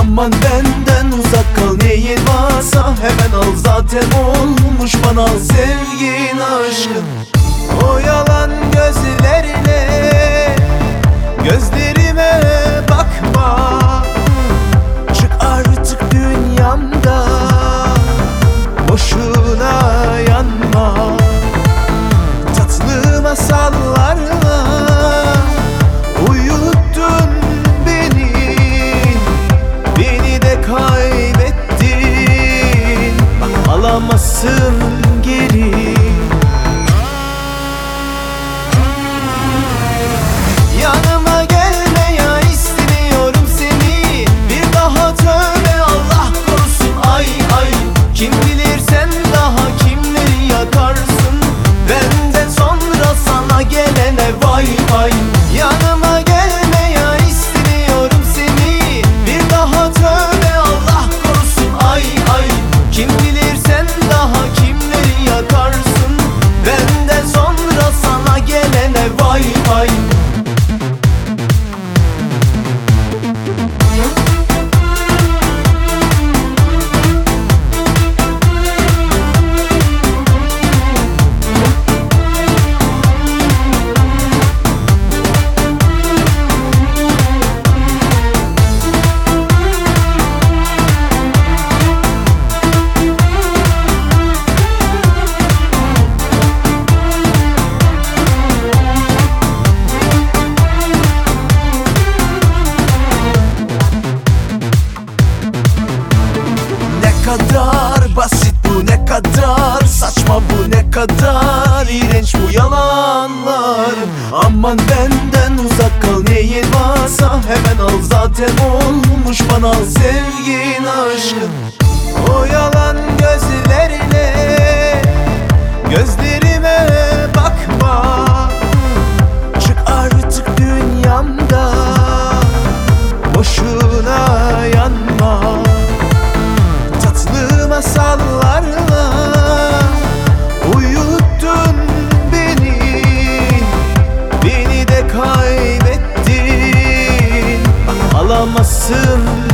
Aman benden uzak kal, neyin varsa hemen al. Zaten olmuş bana sevgin aşkın. O yalan gözlerine, gözlerime bakma. Çık artık dünyamda, boşuna yanma. Tatlı masallarla uyuttun beni, beni de kaybettin. Bak alamazsın geri. Yanıma gelme ya, istemiyorum seni. Bir daha tövbe, Allah korusun, ay ay. Kim bilir sen daha kimleri yakarsın. Benden sonra sana gelene vay vay. Yanıma gelme ya, istemiyorum seni. Bir daha tövbe, Allah korusun, ay ay. Kim bilir sen daha kimleri yakarsın. Benden sonra sana gelene vay vay. Ne kadar basit bu, ne kadar saçma bu, ne kadar iğrenç bu yalanlar. Aman benden uzak kal, neyin varsa hemen al. Zaten olmuş bana sevgin aşkın. O yalan gözlerine, gözlerime bakma. Çık artık dünyamda, boşuna yanma. Tatlı masallarla uyuttun beni, beni de kaybettin. Bak alamazsın